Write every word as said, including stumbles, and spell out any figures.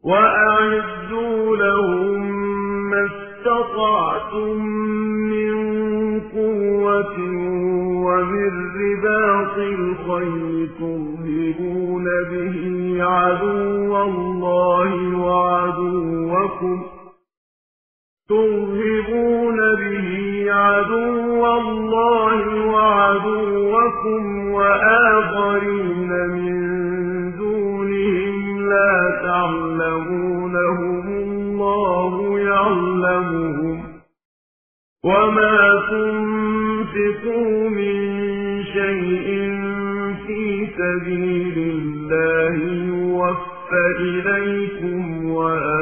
وأعدوا لهم ما استطعتم من قوة ومن رباط الخيل ترهبون به عدو الله وعدوكم ترهبون به عدو الله وعدوكم وآخرين من دونهم لا تعلمونهم الله يعلمهم وما تنفقوا من شيء في سبيل الله يوفى إليكم وآخرين